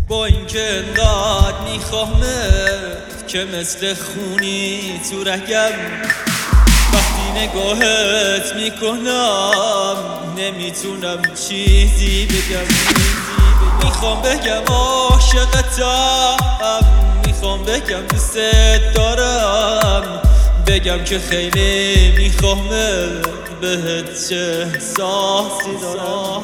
با اینکه انقدر میخوامت که مثل خونی تو رگم، وقتی نگاهت میکنم نمیتونم چیزی بگم. میخوام بگم عاشقتم، میخوام بگم دوست دارم، بگم که خیلی میخوامت، بهت چه احساسی دارم.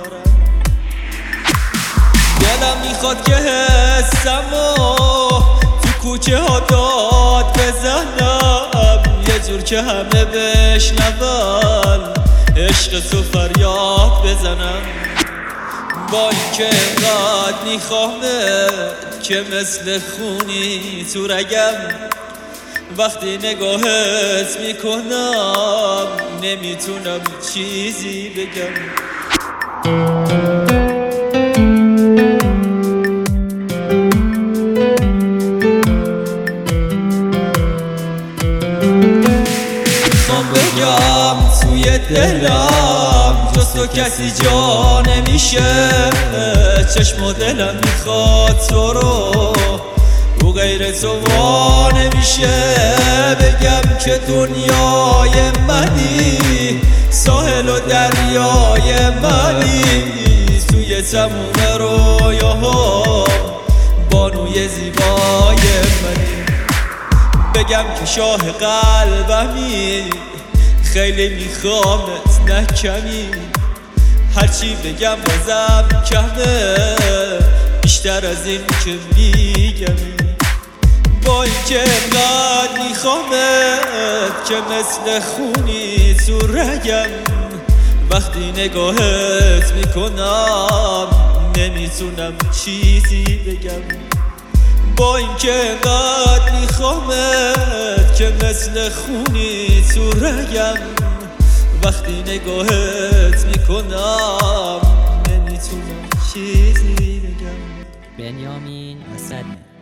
دلم میخواد که حسمو تو کوچه ها داد بزنم، یه جور که همه بشنون عشق تو فریاد بزنم. با اینکه انقدر میخوامت که مثل خونی تو رگم، وقتی نگاهت میکنم نمیتونم چیزی بگم. بگم توی دلم جز تو کسی جا نمیشه، چشم و دلم میخواد تو رو غیر تو وا نمیشه. بگم که دنیای منی، ساحل و دریای منی، توی تموم رویاها بانوی زیبای منی. بگم که شاه قلبمی، خیلی میخوامت نه کمی، هرچی بگم بازم کمه، بیشتر از این که میگم. با اینکه انقدر میخوامت که مثل خونی تو رگم، وقتی نگاهت میکنم نمیتونم چیزی بگم. با اینکه انقدر میخوامت که مثل خونی تو رگم، وقتی نگاهت میکنم نمیتونم چیزی بگم. بنیامین اسد